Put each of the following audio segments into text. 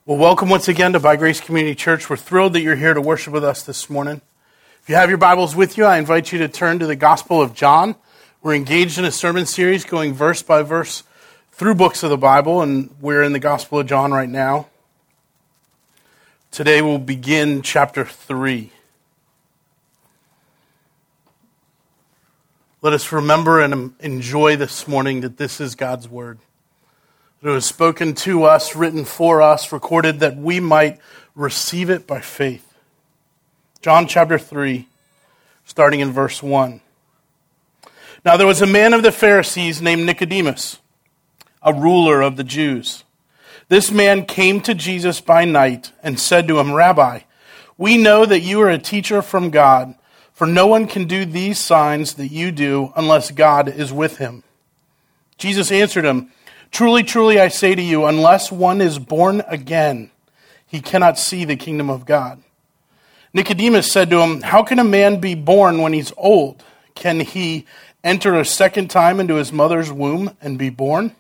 Well, welcome once again to By Grace Community Church. We're thrilled that you're here to worship with us this morning. If you have your Bibles with you, I invite you to turn to the Gospel of John. We're engaged in a sermon series going verse by verse through books of the Bible, and we're in the Gospel of John right now. Today we'll begin chapter 3. Let us remember and enjoy this morning that this is God's Word. It was spoken to us, written for us, recorded that we might receive it by faith. John chapter 3, starting in verse 1. Now there was a man of the Pharisees named Nicodemus, a ruler of the Jews. This man came to Jesus by night and said to him, Rabbi, we know that you are a teacher from God, for no one can do these signs that you do unless God is with him. Jesus answered him, Truly, truly, I say to you, unless one is born again, he cannot see the kingdom of God. Nicodemus said to him, How can a man be born when he's old? Can he enter a second time into his mother's womb and be born?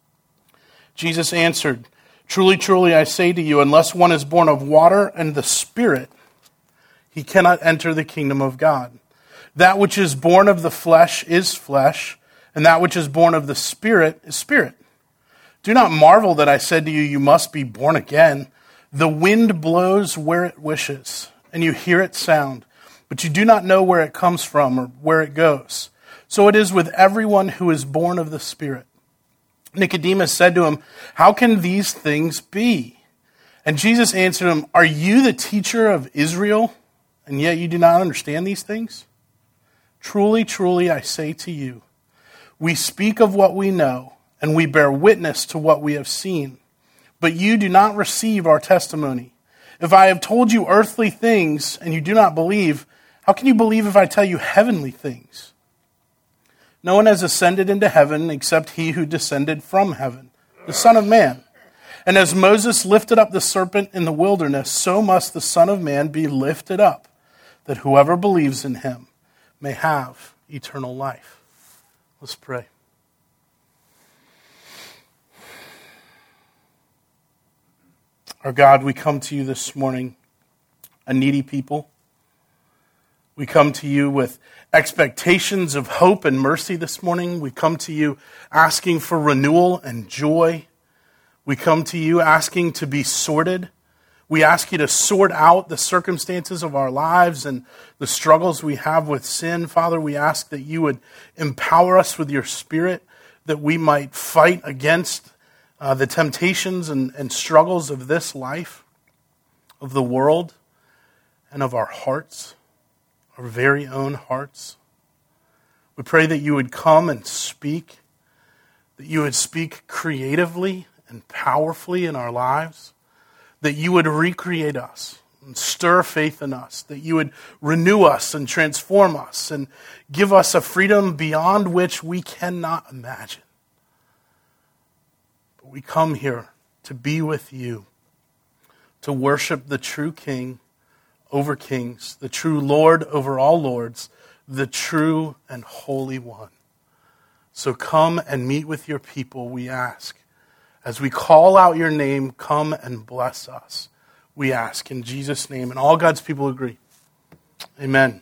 Jesus answered, Truly, truly, I say to you, unless one is born of water and the Spirit, he cannot enter the kingdom of God. That which is born of the flesh is flesh, and that which is born of the Spirit is spirit. Do not marvel that I said to you, you must be born again. The wind blows where it wishes, and you hear its sound, but you do not know where it comes from or where it goes. So it is with everyone who is born of the Spirit. Nicodemus said to him, How can these things be? And Jesus answered him, Are you the teacher of Israel, and yet you do not understand these things? Truly, truly, I say to you, we speak of what we know, and we bear witness to what we have seen. But you do not receive our testimony. If I have told you earthly things and you do not believe, how can you believe if I tell you heavenly things? No one has ascended into heaven except he who descended from heaven, the Son of Man. And as Moses lifted up the serpent in the wilderness, so must the Son of Man be lifted up, that whoever believes in him may have eternal life. Let's pray. Our God, we come to you this morning, a needy people. We come to you with expectations of hope and mercy this morning. We come to you asking for renewal and joy. We come to you asking to be sorted. We ask you to sort out the circumstances of our lives and the struggles we have with sin. Father, we ask that you would empower us with your Spirit, that we might fight against the temptations and struggles of this life, of the world, and of our hearts, our very own hearts. We pray that you would come and speak, that you would speak creatively and powerfully in our lives, that you would recreate us and stir faith in us, that you would renew us and transform us and give us a freedom beyond which we cannot imagine. We come here to be with you, to worship the true King over kings, the true Lord over all lords, the true and holy one. So come and meet with your people, we ask. As we call out your name, come and bless us, we ask in Jesus' name. And all God's people agree. Amen.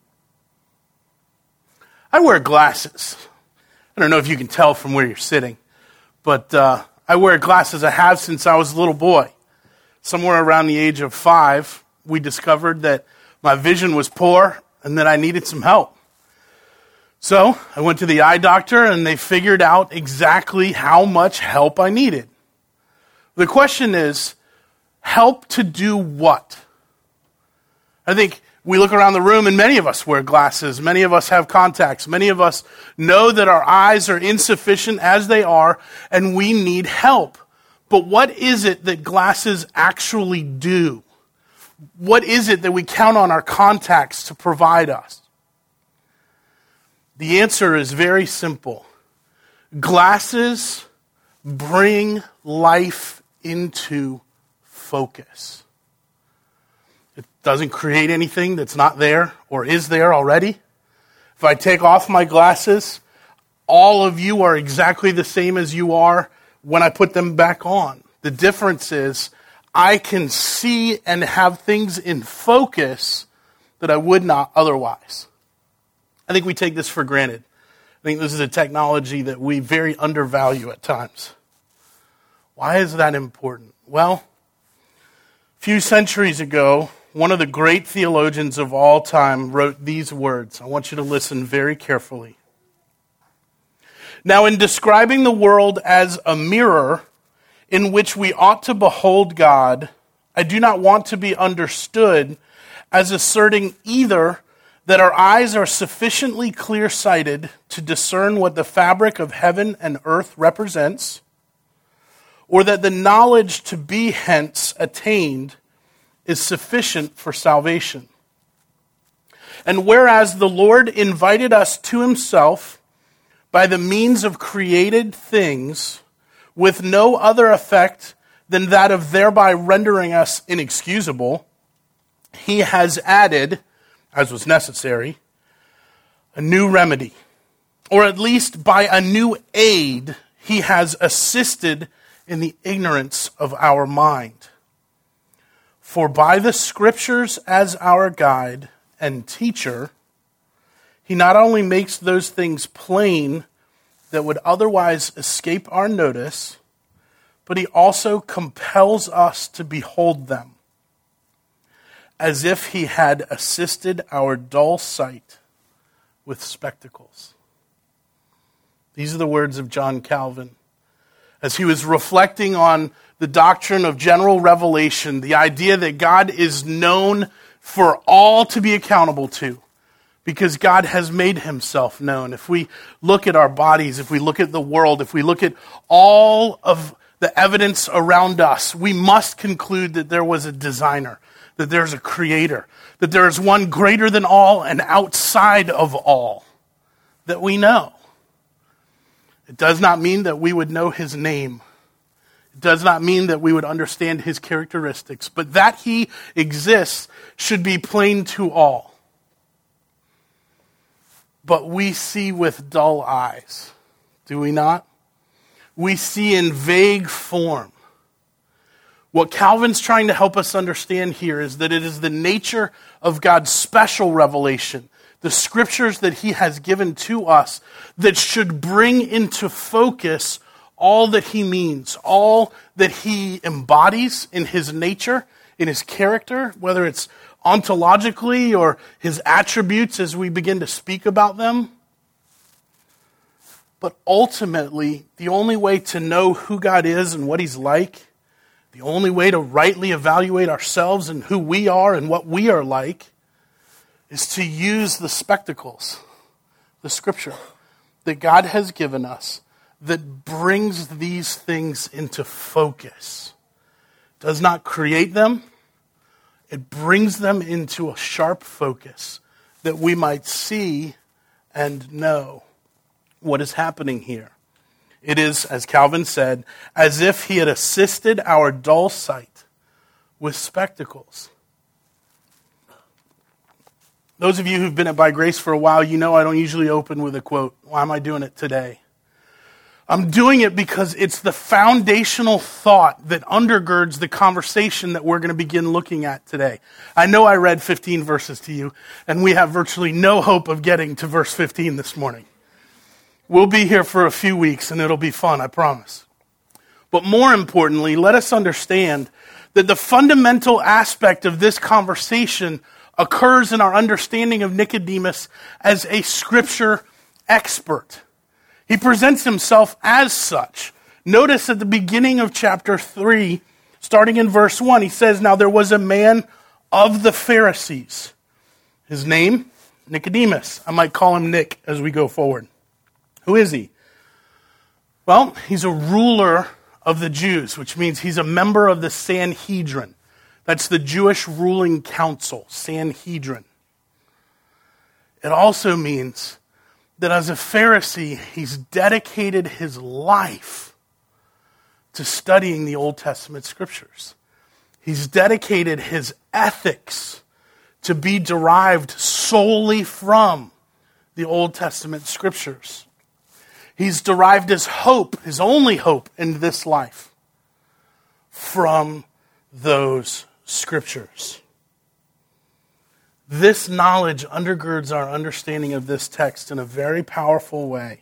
I wear glasses. I don't know if you can tell from where you're sitting, but I wear glasses. I have since I was a little boy. Somewhere around the age of 5, we discovered that my vision was poor and that I needed some help. So I went to the eye doctor and they figured out exactly how much help I needed. The question is, help to do what? I think we look around the room and many of us wear glasses. Many of us have contacts. Many of us know that our eyes are insufficient as they are and we need help. But what is it that glasses actually do? What is it that we count on our contacts to provide us? The answer is very simple. Glasses bring life into focus. It doesn't create anything that's not there or is there already. If I take off my glasses, all of you are exactly the same as you are when I put them back on. The difference is I can see and have things in focus that I would not otherwise. I think we take this for granted. I think this is a technology that we very undervalue at times. Why is that important? Well, a few centuries ago, one of the great theologians of all time wrote these words. I want you to listen very carefully. Now, in describing the world as a mirror in which we ought to behold God, I do not want to be understood as asserting either that our eyes are sufficiently clear-sighted to discern what the fabric of heaven and earth represents, or that the knowledge to be hence attained is sufficient for salvation. And whereas the Lord invited us to himself by the means of created things, with no other effect than that of thereby rendering us inexcusable, he has added, as was necessary, a new remedy, or at least by a new aid, he has assisted in the ignorance of our mind. For by the Scriptures as our guide and teacher, he not only makes those things plain that would otherwise escape our notice, but he also compels us to behold them, as if he had assisted our dull sight with spectacles. These are the words of John Calvin. As he was reflecting on the doctrine of general revelation, the idea that God is known for all to be accountable to, because God has made himself known. If we look at our bodies, if we look at the world, if we look at all of the evidence around us, we must conclude that there was a designer, that there's a creator, that there is one greater than all and outside of all that we know. It does not mean that we would know his name. It does not mean that we would understand his characteristics, but that he exists should be plain to all. But we see with dull eyes, do we not? We see in vague form. What Calvin's trying to help us understand here is that it is the nature of God's special revelation, the scriptures that he has given to us, that should bring into focus all that he means, all that he embodies in his nature, in his character, whether it's ontologically or his attributes as we begin to speak about them. But ultimately, the only way to know who God is and what he's like, the only way to rightly evaluate ourselves and who we are and what we are like, is to use the spectacles, the scripture that God has given us that brings these things into focus. It does not create them. It brings them into a sharp focus that we might see and know what is happening here. It is, as Calvin said, as if he had assisted our dull sight with spectacles. Those of you who've been at By Grace for a while, you know I don't usually open with a quote. Why am I doing it today? I'm doing it because it's the foundational thought that undergirds the conversation that we're going to begin looking at today. I know I read 15 verses to you, and we have virtually no hope of getting to verse 15 this morning. We'll be here for a few weeks, and it'll be fun, I promise. But more importantly, let us understand that the fundamental aspect of this conversation occurs in our understanding of Nicodemus as a scripture expert. He presents himself as such. Notice at the beginning of chapter 3, starting in verse 1, he says, "Now there was a man of the Pharisees." His name, Nicodemus. I might call him Nick as we go forward. Who is he? Well, he's a ruler of the Jews, which means he's a member of the Sanhedrin. That's the Jewish ruling council, Sanhedrin. It also means that as a Pharisee, he's dedicated his life to studying the Old Testament scriptures. He's dedicated his ethics to be derived solely from the Old Testament scriptures. He's derived his hope, his only hope in this life, from those scriptures. This knowledge undergirds our understanding of this text in a very powerful way.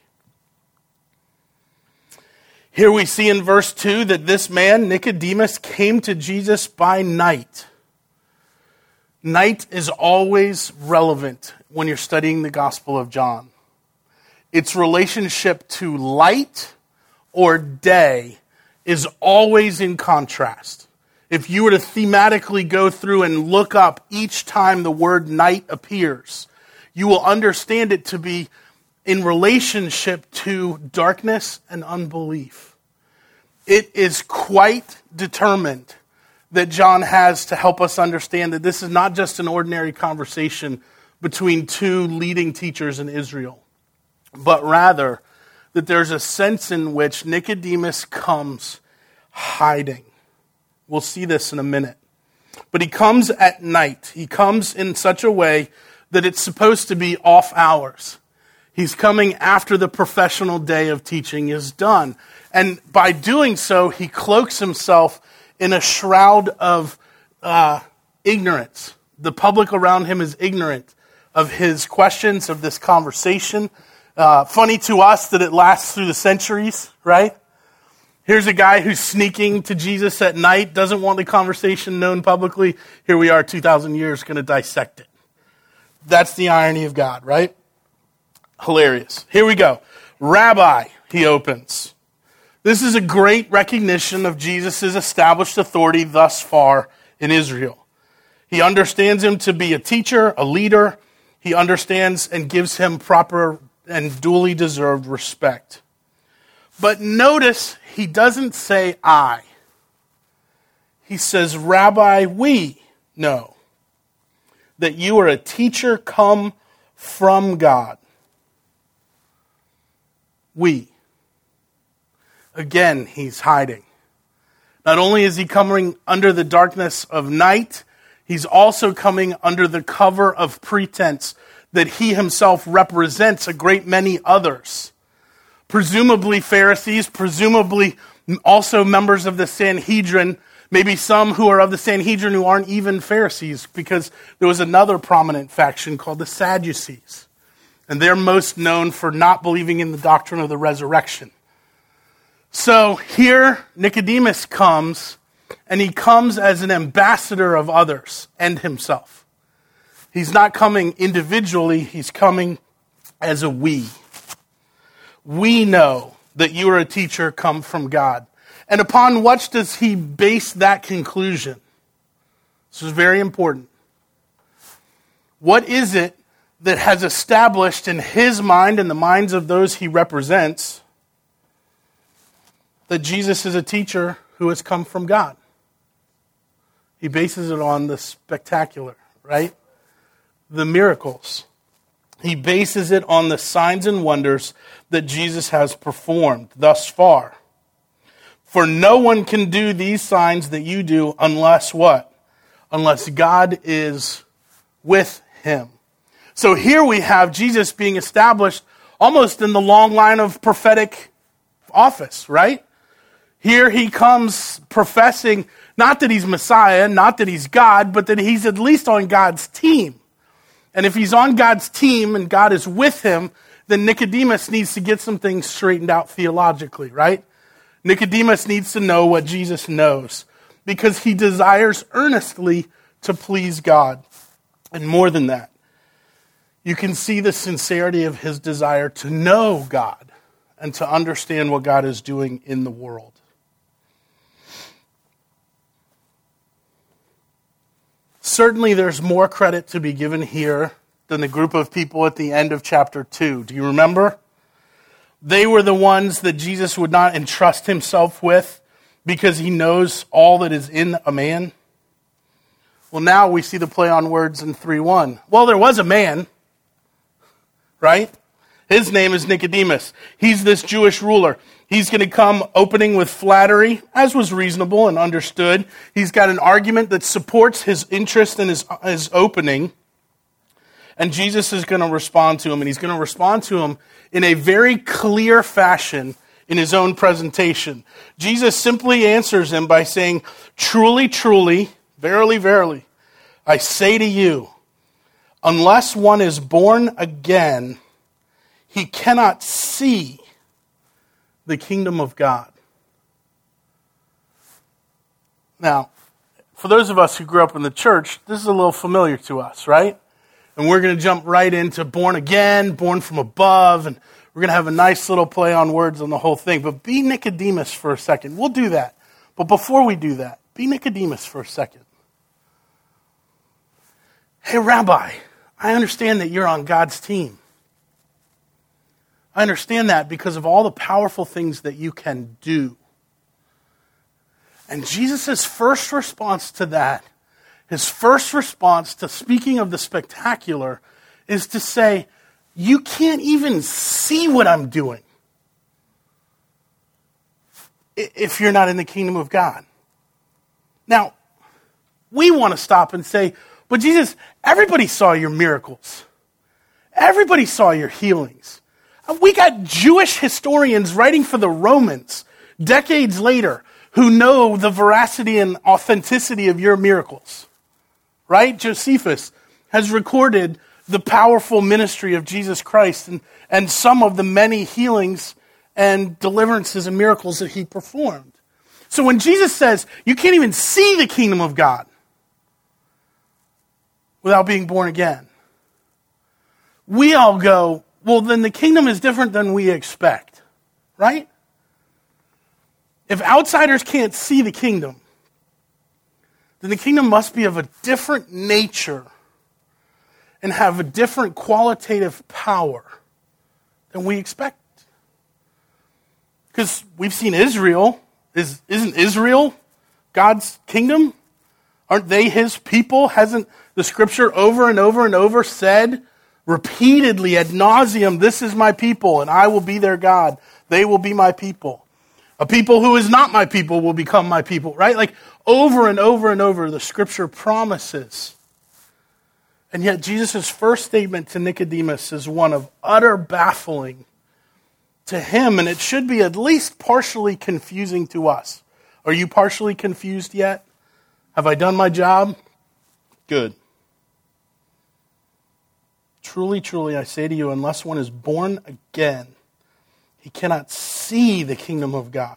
Here we see in verse 2 that this man, Nicodemus, came to Jesus by night. Night is always relevant when you're studying the Gospel of John. Its relationship to light or day is always in contrast. If you were to thematically go through and look up each time the word night appears, you will understand it to be in relationship to darkness and unbelief. It is quite determined that John has to help us understand that this is not just an ordinary conversation between two leading teachers in Israel, but rather that there's a sense in which Nicodemus comes hiding. We'll see this in a minute. But he comes at night. He comes in such a way that it's supposed to be off hours. He's coming after the professional day of teaching is done. And by doing so, he cloaks himself in a shroud of ignorance. The public around him is ignorant of his questions, of this conversation. Funny to us that it lasts through the centuries, right? Here's a guy who's sneaking to Jesus at night, doesn't want the conversation known publicly. Here we are 2,000 years going to dissect it. That's the irony of God, right? Hilarious. Here we go. Rabbi, he opens. This is a great recognition of Jesus' established authority thus far in Israel. He understands him to be a teacher, a leader. He understands and gives him proper and duly deserved respect. But notice he doesn't say I. He says, Rabbi, we know that you are a teacher come from God. We. Again, he's hiding. Not only is he coming under the darkness of night, he's also coming under the cover of pretense that he himself represents a great many others. Presumably Pharisees, presumably also members of the Sanhedrin, maybe some who are of the Sanhedrin who aren't even Pharisees, because there was another prominent faction called the Sadducees. And they're most known for not believing in the doctrine of the resurrection. So here Nicodemus comes, and he comes as an ambassador of others and himself. He's not coming individually, he's coming as a we. We know that you are a teacher come from God. And upon what does he base that conclusion? This is very important. What is it that has established in his mind and the minds of those he represents that Jesus is a teacher who has come from God? He bases it on the spectacular, right? The miracles. He bases it on the signs and wonders that Jesus has performed thus far. For no one can do these signs that you do unless what? Unless God is with him. So here we have Jesus being established almost in the long line of prophetic office, right? Here he comes professing not that he's Messiah, not that he's God, but that he's at least on God's team. And if he's on God's team and God is with him, then Nicodemus needs to get some things straightened out theologically, right? Nicodemus needs to know what Jesus knows because he desires earnestly to please God. And more than that, you can see the sincerity of his desire to know God and to understand what God is doing in the world. Certainly there's more credit to be given here than the group of people at the end of chapter 2. Do you remember? They were the ones that Jesus would not entrust himself with because he knows all that is in a man. Well, now we see the play on words in 3:1. Well, there was a man, right? His name is Nicodemus. He's this Jewish ruler. He's going to come opening with flattery, as was reasonable and understood. He's got an argument that supports his interest in his opening. And Jesus is going to respond to him, and he's going to respond to him in a very clear fashion in his own presentation. Jesus simply answers him by saying, "Truly, truly, verily, verily, I say to you, unless one is born again, he cannot see the kingdom of God." Now, for those of us who grew up in the church, this is a little familiar to us, right? And we're going to jump right into born again, born from above, and we're going to have a nice little play on words on the whole thing. But be Nicodemus for a second. We'll do that. But before we do that, be Nicodemus for a second. Hey, Rabbi, I understand that you're on God's team. I understand that because of all the powerful things that you can do. And Jesus' first response to that, his first response to speaking of the spectacular, is to say, you can't even see what I'm doing if you're not in the kingdom of God. Now, we want to stop and say, but Jesus, everybody saw your miracles. Everybody saw your healings. We got Jewish historians writing for the Romans decades later who know the veracity and authenticity of your miracles. Right? Josephus has recorded the powerful ministry of Jesus Christ and some of the many healings and deliverances and miracles that he performed. So when Jesus says, you can't even see the kingdom of God without being born again, we all go, well, then the kingdom is different than we expect, right? If outsiders can't see the kingdom, then the kingdom must be of a different nature and have a different qualitative power than we expect. Because we've seen Israel. Isn't Israel God's kingdom? Aren't they his people? Hasn't the scripture over and over and over said repeatedly ad nauseum, this is my people and I will be their God. They will be my people. A people who is not my people will become my people, right? Like over and over and over the scripture promises. And yet Jesus' first statement to Nicodemus is one of utter baffling to him, and it should be at least partially confusing to us. Are you partially confused yet? Have I done my job? Good. Truly, truly, I say to you, unless one is born again, he cannot see the kingdom of God.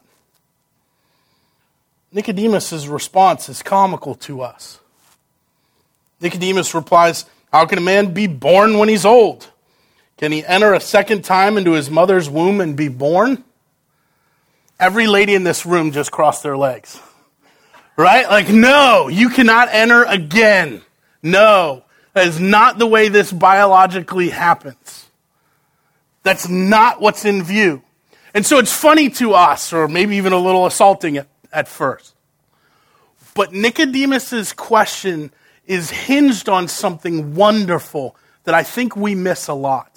Nicodemus' response is comical to us. Nicodemus replies, how can a man be born when he's old? Can he enter a second time into his mother's womb and be born? Every lady in this room just crossed their legs. Right? Like, no, you cannot enter again. No, that is not the way this biologically happens. That's not what's in view. And so it's funny to us, or maybe even a little assaulting at first. But Nicodemus' question is hinged on something wonderful that I think we miss a lot.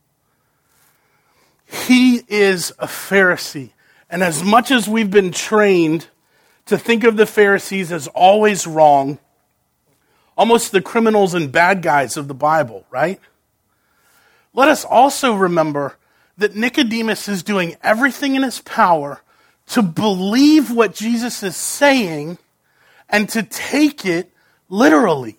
He is a Pharisee. And as much as we've been trained to think of the Pharisees as always wrong, almost the criminals and bad guys of the Bible, right? Let us also remember that Nicodemus is doing everything in his power to believe what Jesus is saying and to take it literally.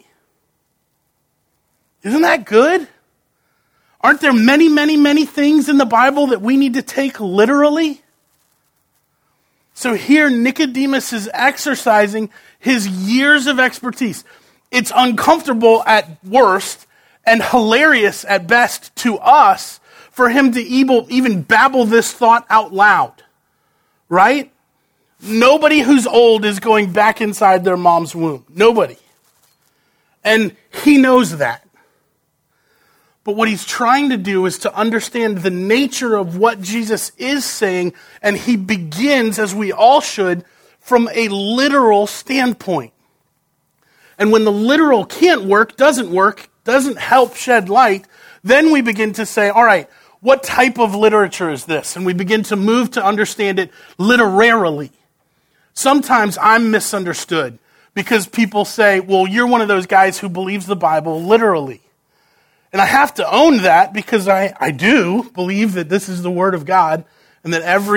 Isn't that good? Aren't there many, many, many things in the Bible that we need to take literally? So here Nicodemus is exercising his years of expertise. It's uncomfortable at worst and hilarious at best to us for him to even babble this thought out loud, right? Nobody who's old is going back inside their mom's womb. Nobody. And he knows that. But what he's trying to do is to understand the nature of what Jesus is saying, and he begins, as we all should, from a literal standpoint. And when the literal can't work, doesn't help shed light, then we begin to say, all right, what type of literature is this? And we begin to move to understand it literarily. Sometimes I'm misunderstood because people say, well, you're one of those guys who believes the Bible literally. And I have to own that because I do believe that this is the Word of God and that every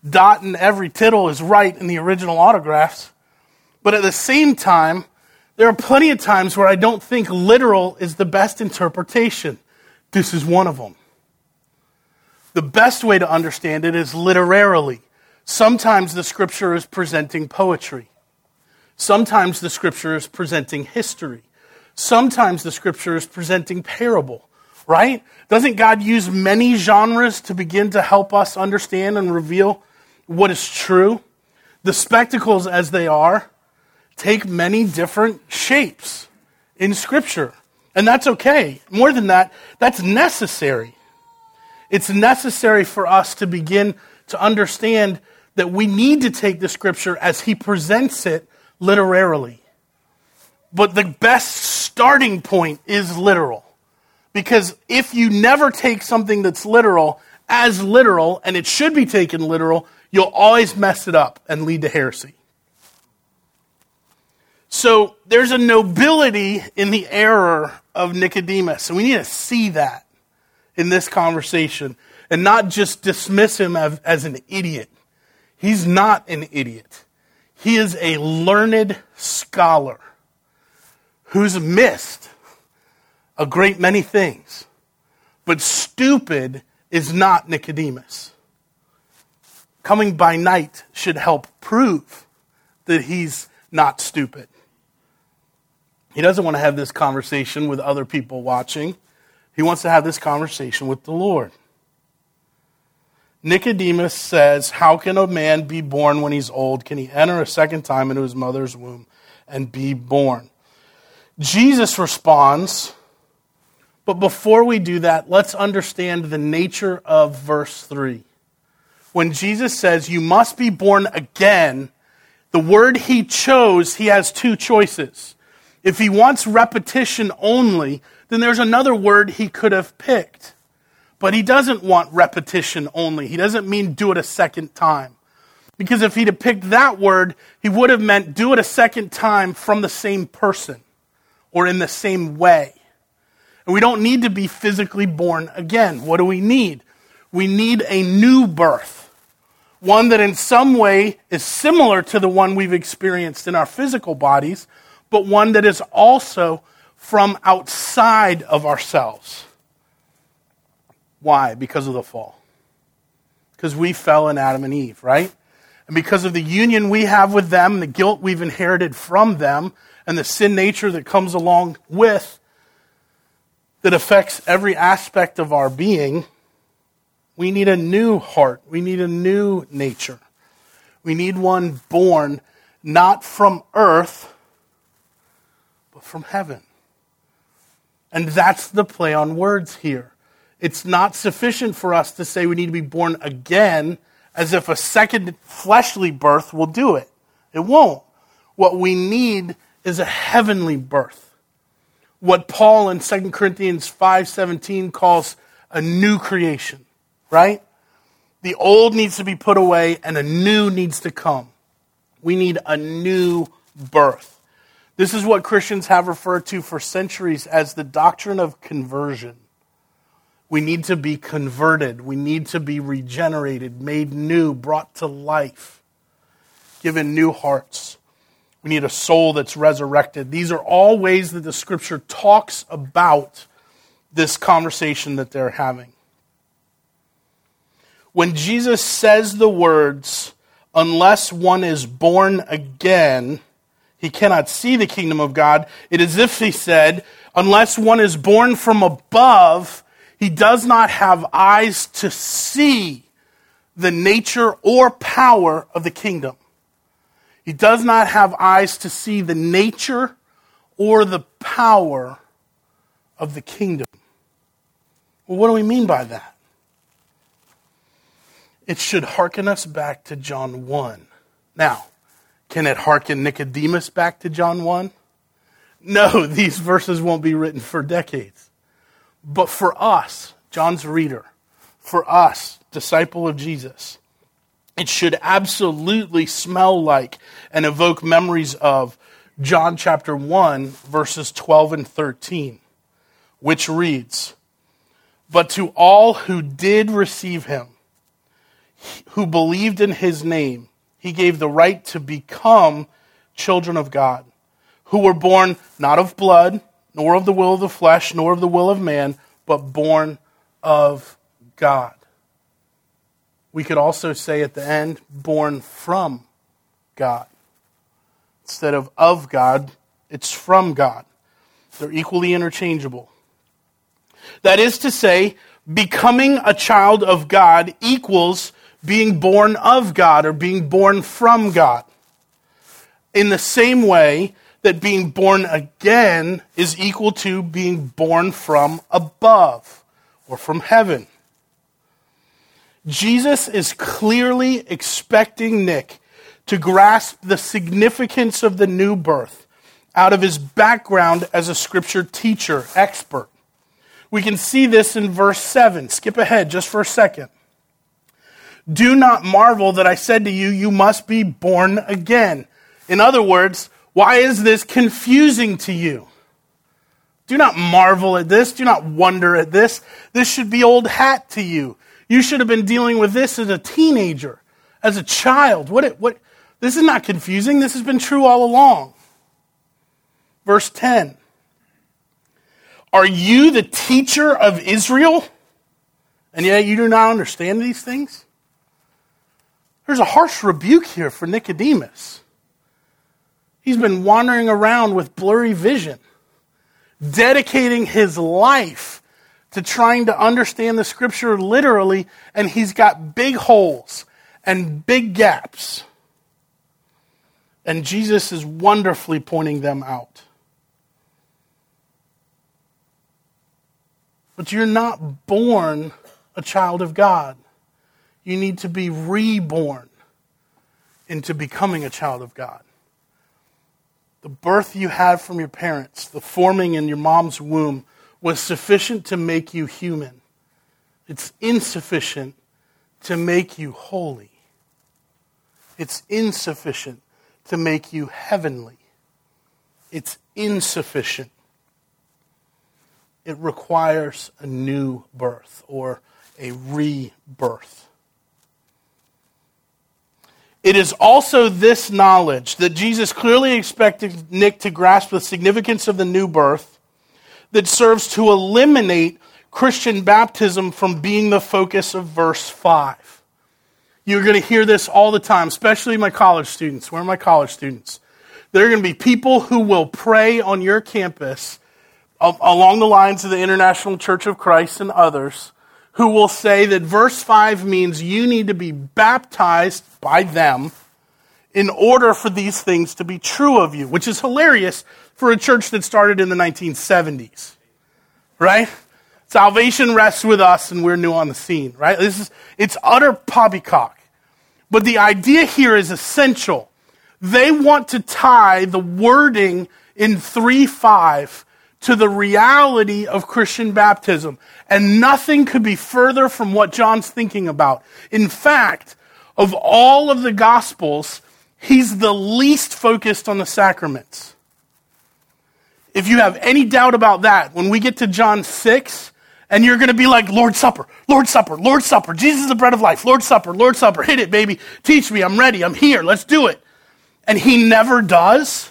dot and every tittle is right in the original autographs. But at the same time, there are plenty of times where I don't think literal is the best interpretation. This is one of them. The best way to understand it is literarily. Sometimes the scripture is presenting poetry. Sometimes the scripture is presenting history. Sometimes the scripture is presenting parable, right? Doesn't God use many genres to begin to help us understand and reveal what is true? The spectacles, as they are, take many different shapes in scripture. And that's okay. More than that, that's necessary. It's necessary for us to begin to understand that we need to take the scripture as he presents it literarily. But the best starting point is literal. Because if you never take something that's literal as literal, and it should be taken literal, you'll always mess it up and lead to heresy. So there's a nobility in the error of Nicodemus. And we need to see that in this conversation and not just dismiss him as an idiot. He's not an idiot. He is a learned scholar who's missed a great many things. But stupid is not Nicodemus. Coming by night should help prove that he's not stupid. He doesn't want to have this conversation with other people watching. He wants to have this conversation with the Lord. Nicodemus says, how can a man be born when he's old? Can he enter a second time into his mother's womb and be born? Jesus responds, but before we do that, let's understand the nature of verse 3. When Jesus says, you must be born again, the word he chose, he has two choices. If he wants repetition only, then there's another word he could have picked. But he doesn't want repetition only. He doesn't mean do it a second time. Because if he'd have picked that word, he would have meant do it a second time from the same person or in the same way. And we don't need to be physically born again. What do we need? We need a new birth. One that in some way is similar to the one we've experienced in our physical bodies, but one that is also from outside of ourselves. Why? Because of the fall. Because we fell in Adam and Eve, right? And because of the union we have with them, the guilt we've inherited from them, and the sin nature that comes along with, that affects every aspect of our being, we need a new heart. We need a new nature. We need one born not from earth, but from heaven. And that's the play on words here. It's not sufficient for us to say we need to be born again as if a second fleshly birth will do it. It won't. What we need is a heavenly birth. What Paul in 2 Corinthians 5:17 calls a new creation, right? The old needs to be put away and a new needs to come. We need a new birth. This is what Christians have referred to for centuries as the doctrine of conversion. We need to be converted. We need to be regenerated, made new, brought to life, given new hearts. We need a soul that's resurrected. These are all ways that the Scripture talks about this conversation that they're having. When Jesus says the words, unless one is born again, he cannot see the kingdom of God, it is as if he said, unless one is born from above, he does not have eyes to see the nature or power of the kingdom. He does not have eyes to see the nature or the power of the kingdom. Well, what do we mean by that? It should hearken us back to John 1. Now, can it hearken Nicodemus back to John 1? No, these verses won't be written for decades. But for us, John's reader, for us, disciple of Jesus, it should absolutely smell like and evoke memories of John chapter 1, verses 12 and 13, which reads, but to all who did receive him, who believed in his name, he gave the right to become children of God, who were born not of blood, nor of the will of the flesh, nor of the will of man, but born of God. We could also say at the end, born from God. Instead of God, it's from God. They're equally interchangeable. That is to say, becoming a child of God equals being born of God or being born from God. In the same way that being born again is equal to being born from above or from heaven. Jesus is clearly expecting Nick to grasp the significance of the new birth out of his background as a scripture teacher, expert. We can see this in verse 7. Skip ahead just for a second. Do not marvel that I said to you, you must be born again. In other words, why is this confusing to you? Do not marvel at this. Do not wonder at this. This should be old hat to you. You should have been dealing with this as a teenager, as a child. This is not confusing. This has been true all along. Verse 10. Are you the teacher of Israel? And yet you do not understand these things? There's a harsh rebuke here for Nicodemus. He's been wandering around with blurry vision, dedicating his life to trying to understand the scripture literally, and he's got big holes and big gaps. And Jesus is wonderfully pointing them out. But you're not born a child of God. You need to be reborn into becoming a child of God. The birth you had from your parents, the forming in your mom's womb, was sufficient to make you human. It's insufficient to make you holy. It's insufficient to make you heavenly. It's insufficient. It requires a new birth or a rebirth. It is also this knowledge that Jesus clearly expected Nick to grasp the significance of the new birth that serves to eliminate Christian baptism from being the focus of verse 5. You're going to hear this all the time, especially my college students. Where are my college students? There are going to be people who will pray on your campus along the lines of the International Church of Christ and others who will say that verse 5 means you need to be baptized by them in order for these things to be true of you, which is hilarious for a church that started in the 1970s, right? Salvation rests with us and we're new on the scene, right? It's utter poppycock. But the idea here is essential. They want to tie the wording in 3:5 to the reality of Christian baptism. And nothing could be further from what John's thinking about. In fact, of all of the Gospels, he's the least focused on the sacraments. If you have any doubt about that, when we get to John 6, and you're going to be like, Lord's Supper, Lord's Supper, Lord's Supper, Jesus is the bread of life, Lord's Supper, hit it, baby, teach me, I'm ready, I'm here, let's do it. And he never does.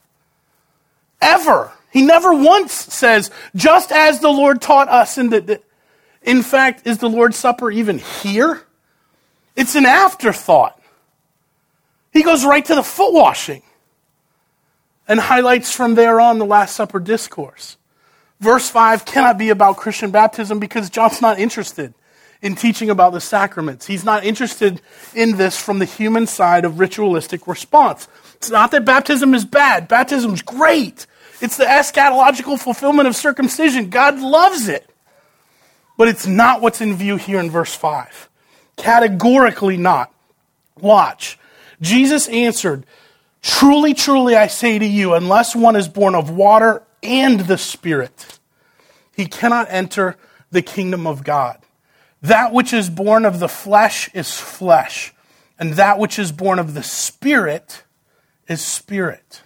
Ever. He never once says, just as the Lord taught us. In fact, is the Lord's Supper even here? It's an afterthought. He goes right to the foot washing and highlights from there on the Last Supper discourse. Verse 5 cannot be about Christian baptism because John's not interested in teaching about the sacraments. He's not interested in this from the human side of ritualistic response. It's not that baptism is bad. Baptism's great. It's the eschatological fulfillment of circumcision. God loves it. But it's not what's in view here in verse 5. Categorically not. Watch. Jesus answered, truly, truly, I say to you, unless one is born of water and the Spirit, he cannot enter the kingdom of God. That which is born of the flesh is flesh, and that which is born of the Spirit is spirit.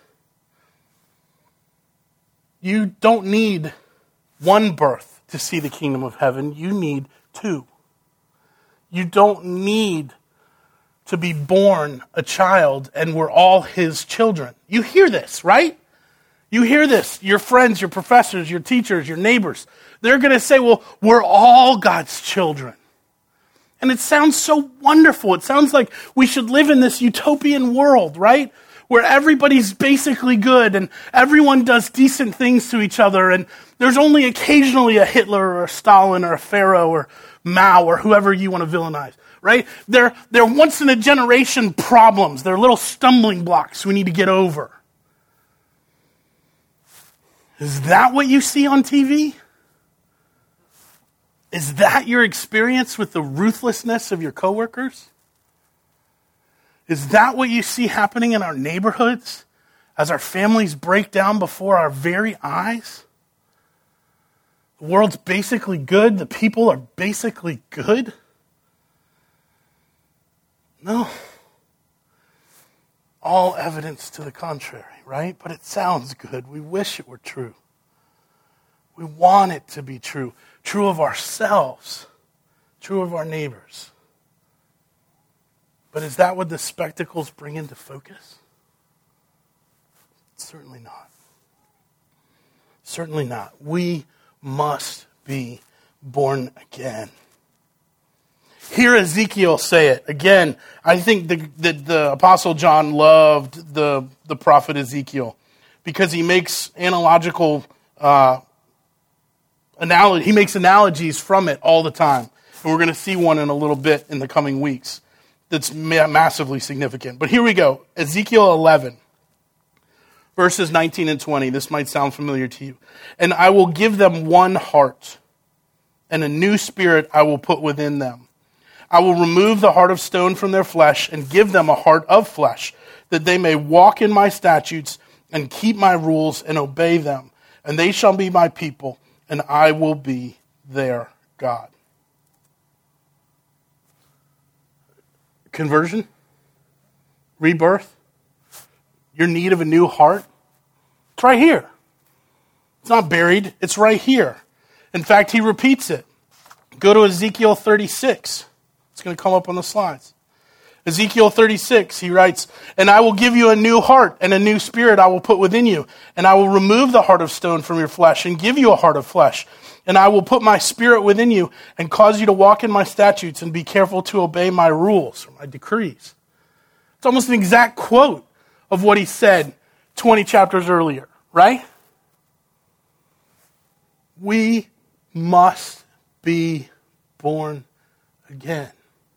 You don't need one birth to see the kingdom of heaven. You need two. You don't need to be born a child and we're all his children. You hear this, right? You hear this. Your friends, your professors, your teachers, your neighbors, they're going to say, well, we're all God's children. And it sounds so wonderful. It sounds like we should live in this utopian world, right? Where everybody's basically good and everyone does decent things to each other and there's only occasionally a Hitler or a Stalin or a Pharaoh or Mao or whoever you want to villainize, right? They're once in a generation problems. They're little stumbling blocks we need to get over. Is that what you see on TV? Is that your experience with the ruthlessness of your coworkers? Is that what you see happening in our neighborhoods as our families break down before our very eyes? The world's basically good. The people are basically good. No. All evidence to the contrary, right? But it sounds good. We wish it were true. We want it to be true. True of ourselves. True of our neighbors. But is that what the spectacles bring into focus? Certainly not. Certainly not. We must be born again. Hear Ezekiel say it. Again, I think that the Apostle John loved the prophet Ezekiel because he makes analogical he makes analogies from it all the time. And we're going to see one in a little bit in the coming weeks that's massively significant. But here we go. Ezekiel 11, verses 19 and 20. This might sound familiar to you. And I will give them one heart, and a new spirit I will put within them. I will remove the heart of stone from their flesh and give them a heart of flesh, that they may walk in my statutes and keep my rules and obey them. And they shall be my people, and I will be their God. Conversion? Rebirth? Your need of a new heart? It's right here. It's not buried. It's right here. In fact, he repeats it. Go to Ezekiel 36. It's going to come up on the slides. Ezekiel 36, he writes, and I will give you a new heart and a new spirit I will put within you. And I will remove the heart of stone from your flesh and give you a heart of flesh. And I will put my spirit within you and cause you to walk in my statutes and be careful to obey my rules or my decrees. It's almost an exact quote of what he said 20 chapters earlier, right? We must be born again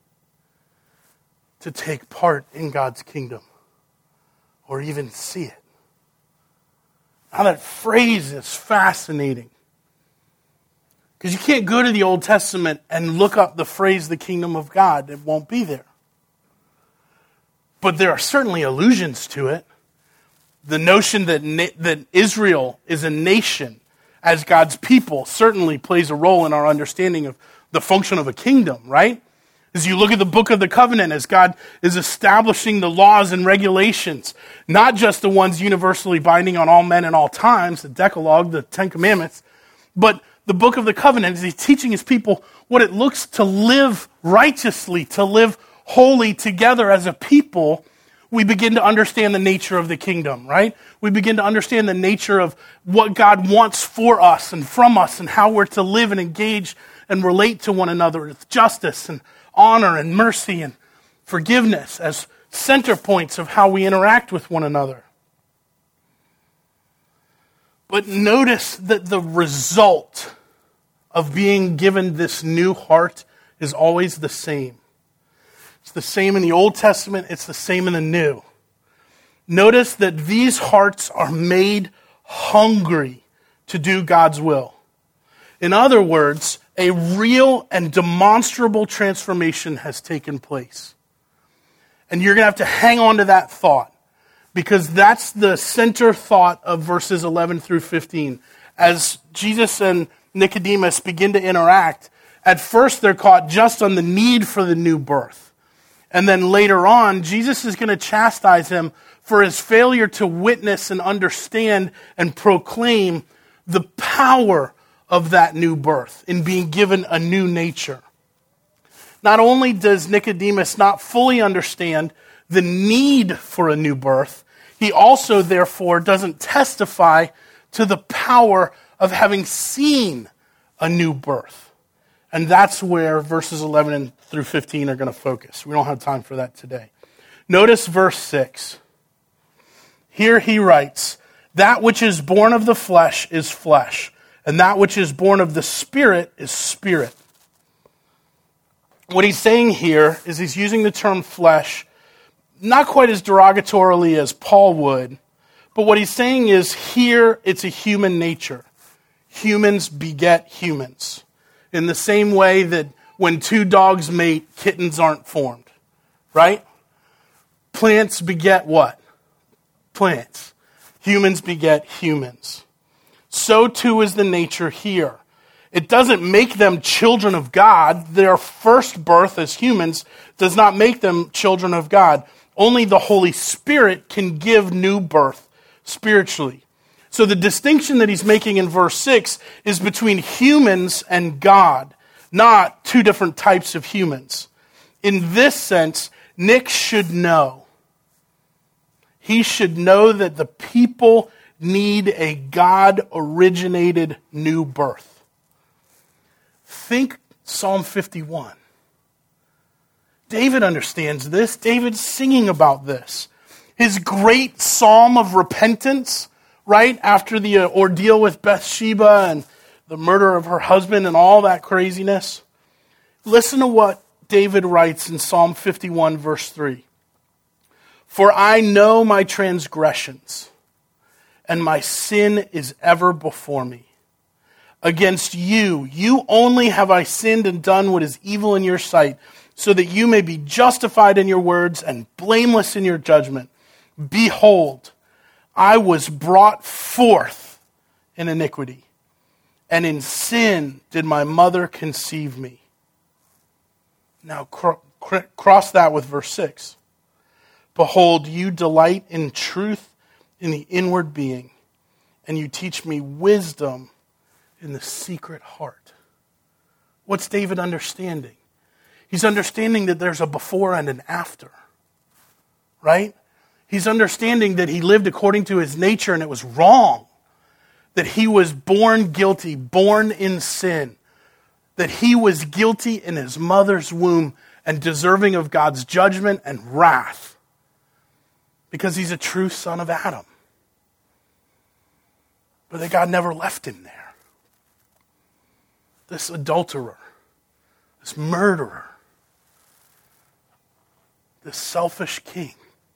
to take part in God's kingdom or even see it. Now that phrase is fascinating because you can't go to the Old Testament and look up the phrase the kingdom of God. It won't be there. But there are certainly allusions to it. The notion that Israel is a nation as God's people certainly plays a role in our understanding of the function of a kingdom, right? As you look at the book of the covenant, as God is establishing the laws and regulations, not just the ones universally binding on all men in all times, the Decalogue, the Ten Commandments, but the book of the covenant, as he's teaching his people what it looks to live righteously, to live holy together as a people, we begin to understand the nature of the kingdom, right? We begin to understand the nature of what God wants for us and from us and how we're to live and engage and relate to one another with justice and honor and mercy and forgiveness as center points of how we interact with one another. But notice that the result of being given this new heart is always the same. It's the same in the Old Testament, it's the same in the New. Notice that these hearts are made hungry to do God's will. In other words, a real and demonstrable transformation has taken place. And you're going to have to hang on to that thought because that's the center thought of verses 11 through 15. As Jesus and Nicodemus begin to interact, at first they're caught just on the need for the new birth. And then later on, Jesus is going to chastise him for his failure to witness and understand and proclaim the power of that new birth in being given a new nature. not only does Nicodemus not fully understand the need for a new birth, he also, therefore, doesn't testify to the power of having seen a new birth. And that's where verses 11 through 15 are going to focus. We don't have time for that today. Notice verse 6. Here he writes, "That which is born of the flesh is flesh, and that which is born of the Spirit is spirit." What he's saying here is he's using the term flesh not quite as derogatorily as Paul would, but what he's saying is here it's a human nature. Humans beget humans. In the same way that when two dogs mate, kittens aren't formed, right? Plants beget what? Plants. Humans beget humans. So too is the nature here. It doesn't make them children of God. Their first birth as humans does not make them children of God. Only the Holy Spirit can give new birth spiritually. So the distinction that he's making in verse 6 is between humans and God, not two different types of humans. In this sense, Nick should know. He should know that the people need a God-originated new birth. Think Psalm 51. David understands this. David's singing about this. His great psalm of repentance, right, after the ordeal with Bathsheba and the murder of her husband and all that craziness. Listen to what David writes in Psalm 51, verse 3. "For I know my transgressions, and my sin is ever before me. Against you, you only have I sinned and done what is evil in your sight, so that you may be justified in your words and blameless in your judgment. Behold, I was brought forth in iniquity, and in sin did my mother conceive me." Now cross that with verse 6. "Behold, you delight in truth in the inward being, and you teach me wisdom in the secret heart." What's David understanding? He's understanding that there's a before and an after, right? He's understanding that he lived according to his nature and it was wrong. That he was born guilty, born in sin. That he was guilty in his mother's womb and deserving of God's judgment and wrath. Because he's a true son of Adam. But that God never left him there. This adulterer, this murderer, this selfish king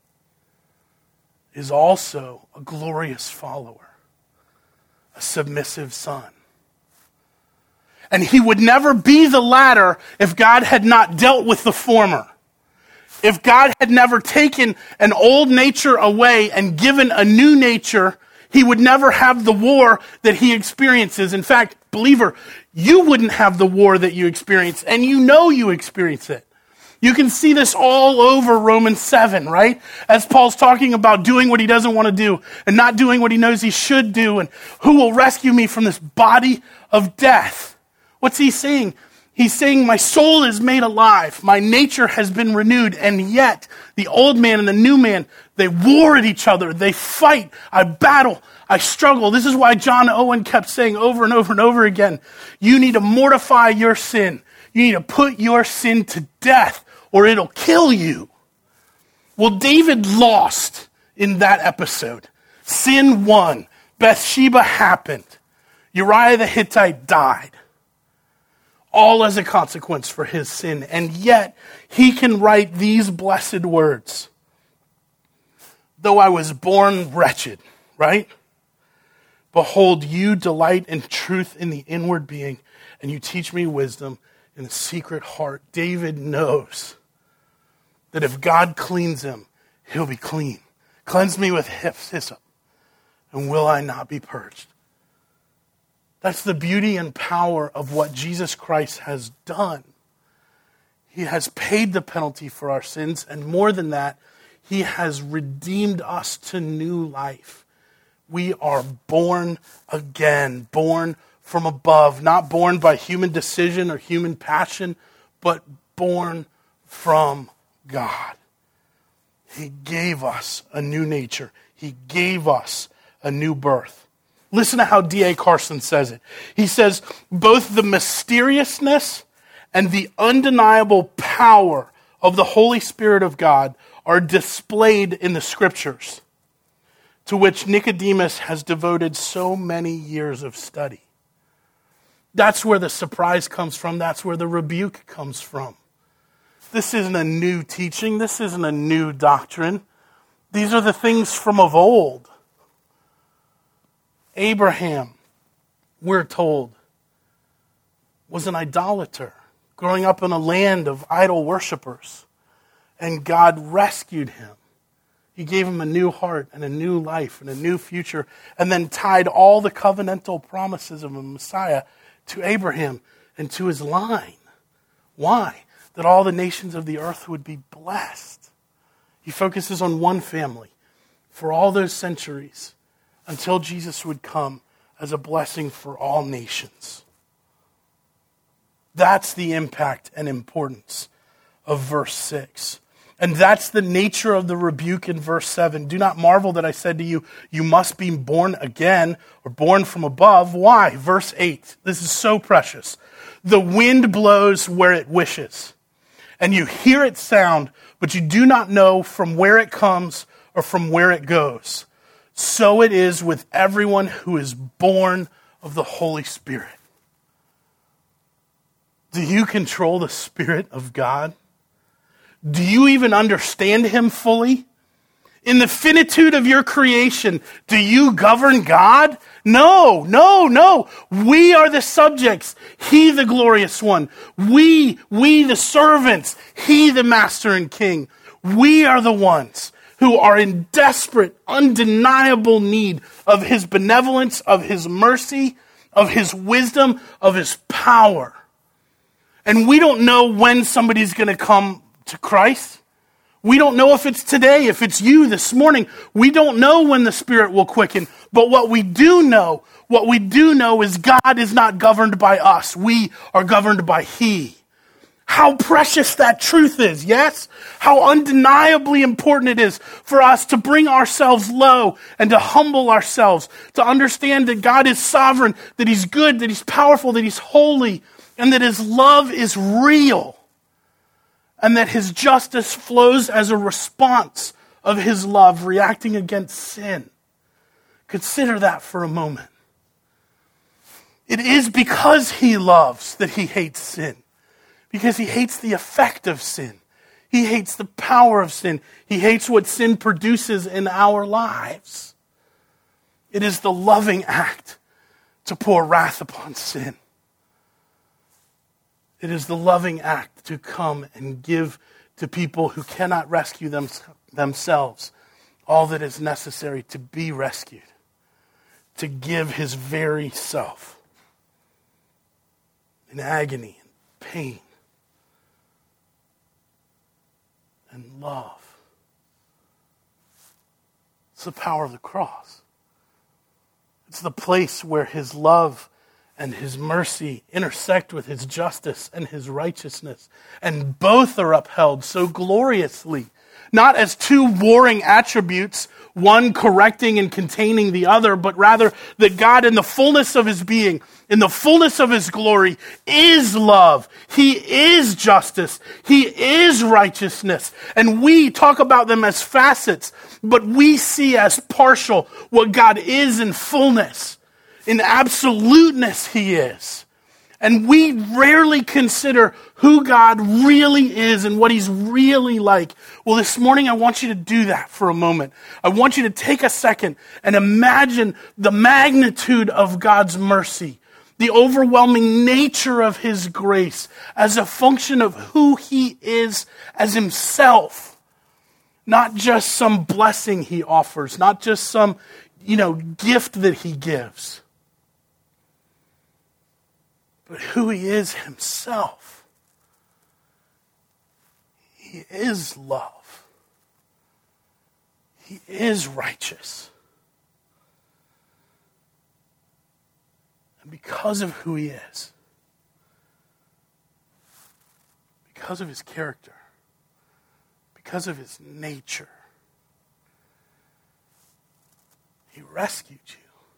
is also a glorious follower, a submissive son. And he would never be the latter if God had not dealt with the former. If God had never taken an old nature away and given a new nature, he would never have the war that he experiences. In fact, believer, you wouldn't have the war that you experience, and you know you experience it. You can see this all over Romans 7, right? As Paul's talking about doing what he doesn't want to do and not doing what he knows he should do, and who will rescue me from this body of death. What's he saying? He's saying, my soul is made alive. My nature has been renewed. And yet, the old man and the new man, they war at each other. They fight. I battle. I struggle. This is why John Owen kept saying over and over and over again, you need to mortify your sin. You need to put your sin to death, or it'll kill you. Well, David lost in that episode. Sin won. Bathsheba happened. Uriah the Hittite died. All as a consequence for his sin. And yet, he can write these blessed words. Though I was born wretched, right? Behold, you delight in truth in the inward being, and you teach me wisdom in the secret heart. David knows that if God cleans him, he'll be clean. Cleanse me with hyssop, and will I not be purged? That's the beauty and power of what Jesus Christ has done. He has paid the penalty for our sins, and more than that, he has redeemed us to new life. We are born again, born from above, not born by human decision or human passion, but born from God. He gave us a new nature. He gave us a new birth. Listen to how D.A. Carson says it. He says, both the mysteriousness and the undeniable power of the Holy Spirit of God are displayed in the Scriptures, to which Nicodemus has devoted so many years of study. That's where the surprise comes from. That's where the rebuke comes from. This isn't a new teaching. This isn't a new doctrine. These are the things from of old. Abraham, we're told, was an idolater, growing up in a land of idol worshipers. And God rescued him. He gave him a new heart and a new life and a new future, and then tied all the covenantal promises of a Messiah to Abraham and to his line. Why? That all the nations of the earth would be blessed. He focuses on one family for all those centuries until Jesus would come as a blessing for all nations. That's the impact and importance of verse 6. And that's the nature of the rebuke in verse 7. Do not marvel that I said to you, you must be born again or born from above. Why? Verse 8. This is so precious. The wind blows where it wishes, and you hear its sound, but you do not know from where it comes or from where it goes. So it is with everyone who is born of the Holy Spirit. Do you control the Spirit of God? Do you even understand him fully? In the finitude of your creation, do you govern God? No. We are the subjects. He the glorious one. We the servants. He the master and king. We are the ones who are in desperate, undeniable need of his benevolence, of his mercy, of his wisdom, of his power. And we don't know when somebody's going to come to Christ. We don't know if it's today, if it's you this morning. We don't know when the Spirit will quicken. But what we do know is God is not governed by us. We are governed by He. How precious that truth is, yes? How undeniably important it is for us to bring ourselves low and to humble ourselves, to understand that God is sovereign, that He's good, that He's powerful, that He's holy, and that His love is real. And that his justice flows as a response of his love reacting against sin. Consider that for a moment. It is because he loves that he hates sin. Because he hates the effect of sin. He hates the power of sin. He hates what sin produces in our lives. It is the loving act to pour wrath upon sin. It is the loving act to come and give to people who cannot rescue themselves all that is necessary to be rescued, to give his very self in agony and pain and love. It's the power of the cross. It's the place where his love and his mercy intersect with his justice and his righteousness. And both are upheld so gloriously, not as two warring attributes, one correcting and containing the other, but rather that God in the fullness of his being, in the fullness of his glory, is love. He is justice. He is righteousness. And we talk about them as facets, but we see as partial what God is in fullness. In absoluteness, he is. And we rarely consider who God really is and what he's really like. Well, this morning I want you to do that for a moment. I want you to take a second and imagine the magnitude of God's mercy, the overwhelming nature of his grace as a function of who he is as himself. Not just some blessing he offers, not just some, gift that he gives. But who he is himself. He is love. He is righteous. And because of who he is, because of his character, because of his nature. He rescued you.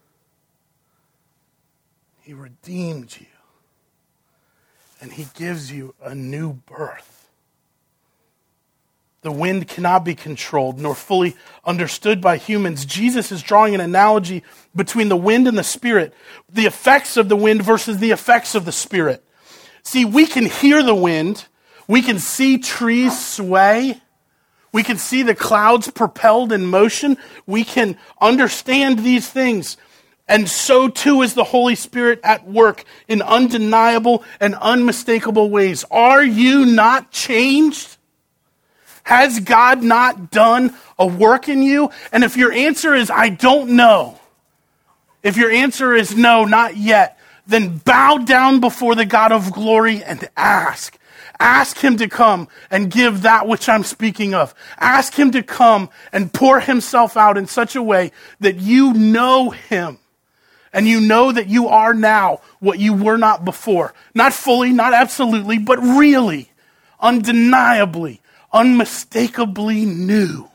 He redeemed you. And he gives you a new birth. The wind cannot be controlled nor fully understood by humans. Jesus is drawing an analogy between the wind and the Spirit, the effects of the wind versus the effects of the Spirit. See, we can hear the wind. We can see trees sway. We can see the clouds propelled in motion. We can understand these things. And so too is the Holy Spirit at work in undeniable and unmistakable ways. Are you not changed? Has God not done a work in you? And if your answer is, I don't know, if your answer is no, not yet, then bow down before the God of glory and ask. Ask him to come and give that which I'm speaking of. Ask him to come and pour himself out in such a way that you know him. And you know that you are now what you were not before. Not fully, not absolutely, but really, undeniably, unmistakably new.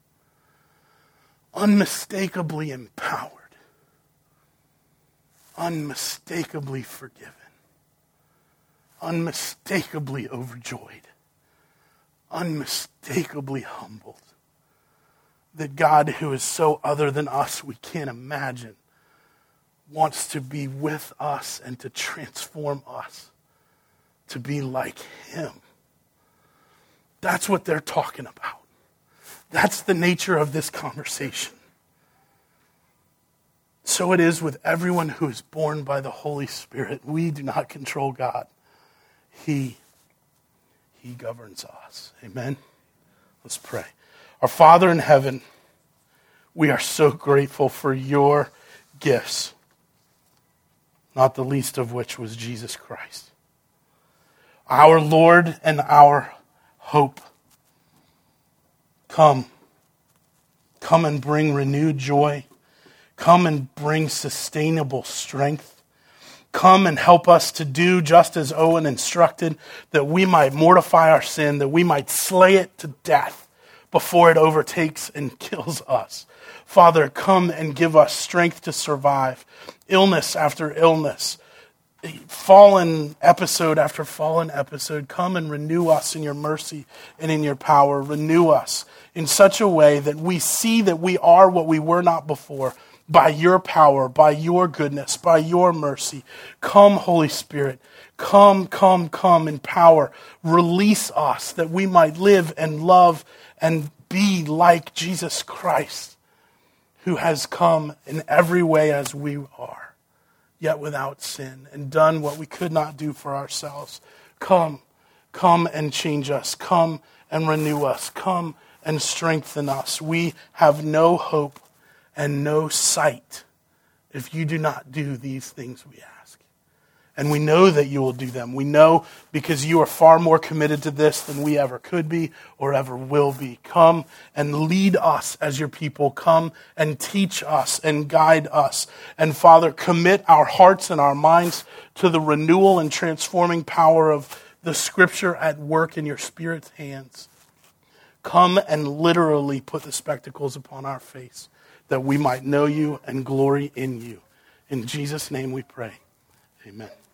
Unmistakably empowered. Unmistakably forgiven. Unmistakably overjoyed. Unmistakably humbled. That God, who is so other than us, we can't imagine, wants to be with us and to transform us to be like him. That's what they're talking about. That's the nature of this conversation. So it is with everyone who is born by the Holy Spirit. We do not control God. He governs us. Amen? Let's pray. Our Father in heaven, we are so grateful for your gifts, not the least of which was Jesus Christ, our Lord and our hope. Come and bring renewed joy. Come and bring sustainable strength. Come and help us to do just as Owen instructed, that we might mortify our sin, that we might slay it to death before it overtakes and kills us. Father, come and give us strength to survive illness after illness, fallen episode after fallen episode. Come and renew us in your mercy and in your power. Renew us in such a way that we see that we are what we were not before by your power, by your goodness, by your mercy. Come, Holy Spirit. Come in power. Release us that we might live and love and be like Jesus Christ, who has come in every way as we are, yet without sin, and done what we could not do for ourselves. Come and change us. Come and renew us. Come and strengthen us. We have no hope and no sight if you do not do these things we ask. And we know that you will do them. We know because you are far more committed to this than we ever could be or ever will be. Come and lead us as your people. Come and teach us and guide us. And Father, commit our hearts and our minds to the renewal and transforming power of the Scripture at work in your Spirit's hands. Come and literally put the spectacles upon our face, that we might know you and glory in you. In Jesus' name we pray. Amen.